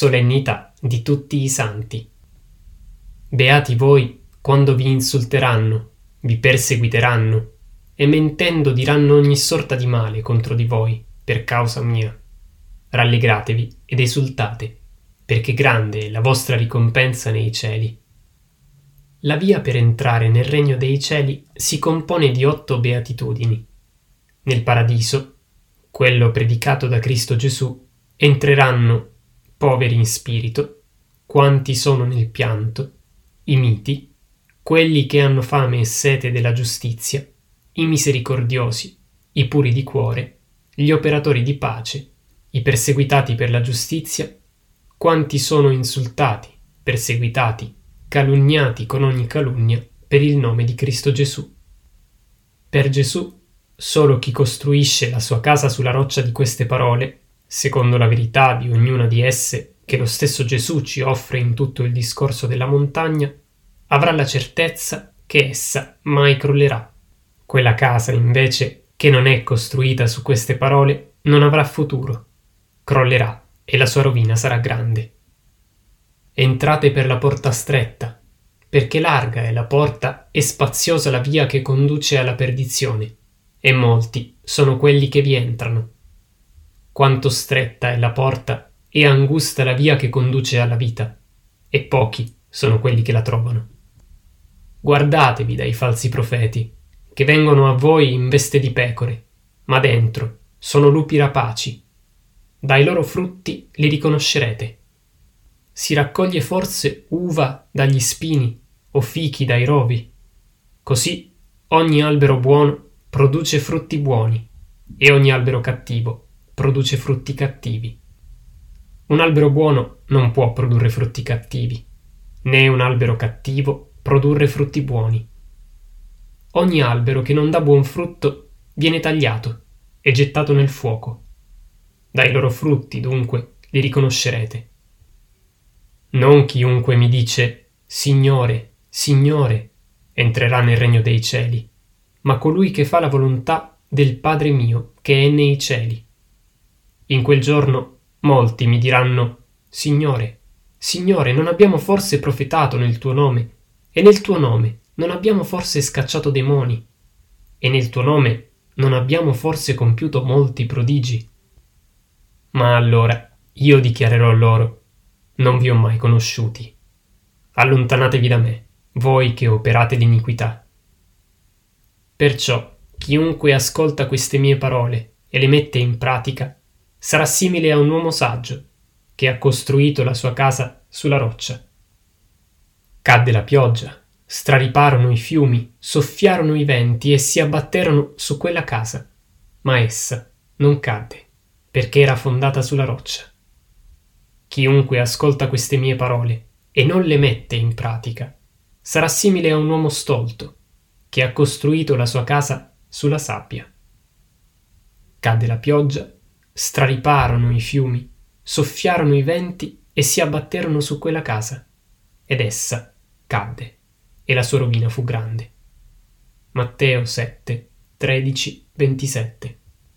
solennità di tutti i santi. Beati voi quando vi insulteranno, vi perseguiteranno, e mentendo diranno ogni sorta di male contro di voi, per causa mia. Rallegratevi ed esultate, perché grande è la vostra ricompensa nei cieli. La via per entrare nel regno dei cieli si compone di 8 beatitudini. Nel paradiso, quello predicato da Cristo Gesù, entreranno poveri in spirito, quanti sono nel pianto, i miti, quelli che hanno fame e sete della giustizia, i misericordiosi, i puri di cuore, gli operatori di pace, i perseguitati per la giustizia, quanti sono insultati, perseguitati, calunniati con ogni calunnia per il nome di Cristo Gesù. Per Gesù, solo chi costruisce la sua casa sulla roccia di queste parole, secondo la verità di ognuna di esse che lo stesso Gesù ci offre in tutto il discorso della montagna, avrà la certezza che essa mai crollerà. Quella casa, invece, che non è costruita su queste parole, non avrà futuro. Crollerà e la sua rovina sarà grande. Entrate per la porta stretta, perché larga è la porta e spaziosa la via che conduce alla perdizione, e molti sono quelli che vi entrano. Quanto stretta è la porta e angusta la via che conduce alla vita, e pochi sono quelli che la trovano. Guardatevi dai falsi profeti, che vengono a voi in veste di pecore, ma dentro sono lupi rapaci. Dai loro frutti li riconoscerete. Si raccoglie forse uva dagli spini o fichi dai rovi. Così ogni albero buono produce frutti buoni e ogni albero cattivo produce frutti cattivi. Un albero buono non può produrre frutti cattivi, né un albero cattivo produrre frutti buoni. Ogni albero che non dà buon frutto viene tagliato e gettato nel fuoco. Dai loro frutti, dunque, li riconoscerete. Non chiunque mi dice Signore, Signore, entrerà nel regno dei cieli, ma colui che fa la volontà del Padre mio che è nei cieli. In quel giorno molti mi diranno Signore, Signore, non abbiamo forse profetato nel tuo nome, e nel tuo nome non abbiamo forse scacciato demoni, e nel tuo nome non abbiamo forse compiuto molti prodigi? Ma allora io dichiarerò loro: non vi ho mai conosciuti. Allontanatevi da me, voi che operate l'iniquità. Perciò chiunque ascolta queste mie parole e le mette in pratica sarà simile a un uomo saggio che ha costruito la sua casa sulla roccia. Cadde la pioggia, strariparono i fiumi, soffiarono i venti e si abbatterono su quella casa, ma essa non cadde, perché era fondata sulla roccia. Chiunque ascolta queste mie parole e non le mette in pratica sarà simile a un uomo stolto che ha costruito la sua casa sulla sabbia. Cadde la pioggia, strariparono i fiumi, soffiarono i venti e si abbatterono su quella casa, ed essa cadde, e la sua rovina fu grande. Matteo 7, 13, 27.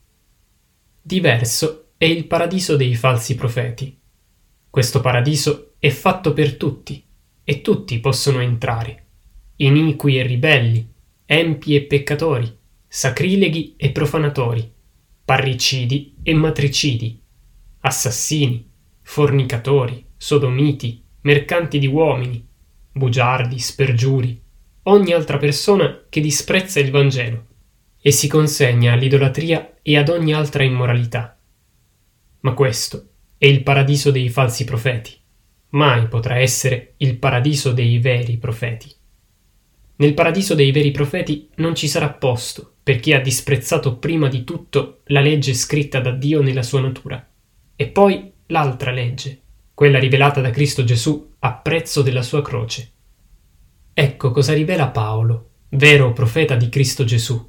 Diverso è il paradiso dei falsi profeti. Questo paradiso è fatto per tutti, e tutti possono entrare, iniqui e ribelli, empi e peccatori, sacrileghi e profanatori, parricidi e matricidi, assassini, fornicatori, sodomiti, mercanti di uomini, bugiardi, spergiuri, ogni altra persona che disprezza il Vangelo e si consegna all'idolatria e ad ogni altra immoralità. Ma questo è il paradiso dei falsi profeti. Mai potrà essere il paradiso dei veri profeti. Nel paradiso dei veri profeti non ci sarà posto per chi ha disprezzato prima di tutto la legge scritta da Dio nella sua natura, e poi l'altra legge, quella rivelata da Cristo Gesù a prezzo della sua croce. Ecco cosa rivela Paolo, vero profeta di Cristo Gesù.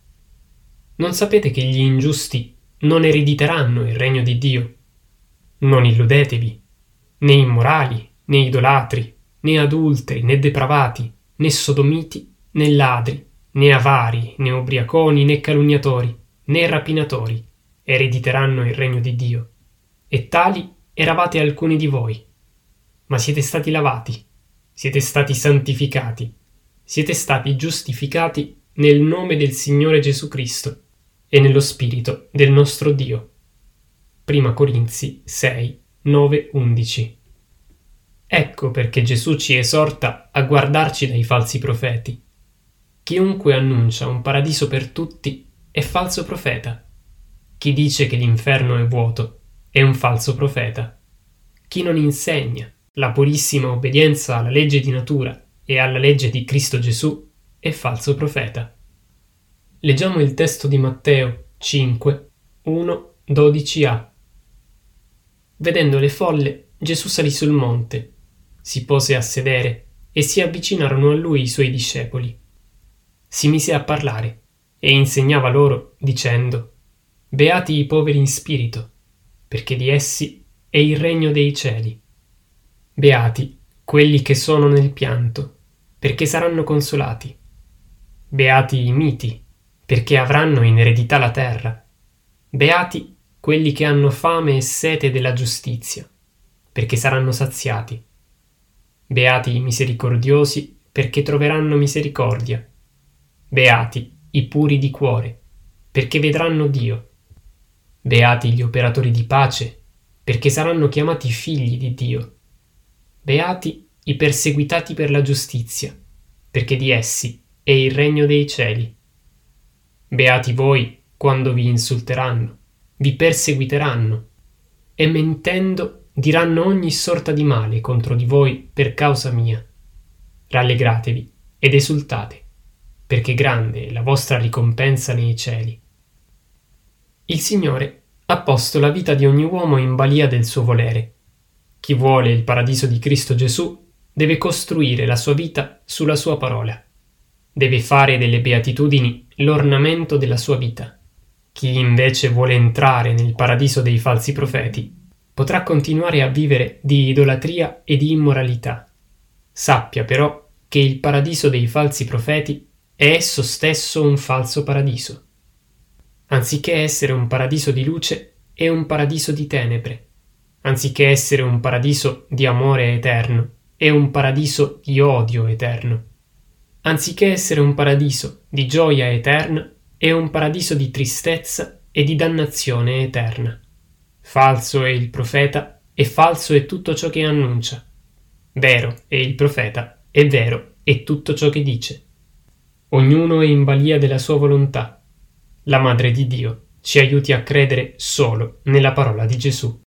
Non sapete che gli ingiusti non erediteranno il regno di Dio? Non illudetevi, né immorali, né idolatri, né adulteri, né depravati, né sodomiti, né ladri, né avari, né ubriaconi, né calunniatori, né rapinatori erediteranno il regno di Dio, e tali eravate alcuni di voi, ma siete stati lavati, siete stati santificati, siete stati giustificati nel nome del Signore Gesù Cristo e nello Spirito del nostro Dio. Prima Corinzi 6, 9, 11. Ecco perché Gesù ci esorta a guardarci dai falsi profeti. Chiunque annuncia un paradiso per tutti è falso profeta. Chi dice che l'inferno è vuoto è un falso profeta. Chi non insegna la purissima obbedienza alla legge di natura e alla legge di Cristo Gesù è falso profeta. Leggiamo il testo di Matteo 5, 1, 12a. Vedendo le folle, Gesù salì sul monte, si pose a sedere e si avvicinarono a lui i suoi discepoli. Si mise a parlare e insegnava loro dicendo: Beati i poveri in spirito, perché di essi è il regno dei cieli. Beati quelli che sono nel pianto, perché saranno consolati. Beati i miti, perché avranno in eredità la terra. Beati quelli che hanno fame e sete della giustizia, perché saranno saziati. Beati i misericordiosi, perché troveranno misericordia. Beati i puri di cuore, perché vedranno Dio. Beati gli operatori di pace, perché saranno chiamati figli di Dio. Beati i perseguitati per la giustizia, perché di essi è il regno dei cieli. Beati voi quando vi insulteranno, vi perseguiteranno, e mentendo diranno ogni sorta di male contro di voi per causa mia. Rallegratevi ed esultate, perché grande è la vostra ricompensa nei cieli. Il Signore ha posto la vita di ogni uomo in balia del suo volere. Chi vuole il paradiso di Cristo Gesù deve costruire la sua vita sulla sua parola. Deve fare delle beatitudini l'ornamento della sua vita. Chi invece vuole entrare nel paradiso dei falsi profeti potrà continuare a vivere di idolatria e di immoralità. Sappia però che il paradiso dei falsi profeti è esso stesso un falso paradiso. Anziché essere un paradiso di luce, è un paradiso di tenebre. Anziché essere un paradiso di amore eterno, è un paradiso di odio eterno. Anziché essere un paradiso di gioia eterna, è un paradiso di tristezza e di dannazione eterna. Falso è il profeta e falso è tutto ciò che annuncia. Vero è il profeta e vero è tutto ciò che dice. Ognuno è in balia della sua volontà. La Madre di Dio ci aiuti a credere solo nella parola di Gesù.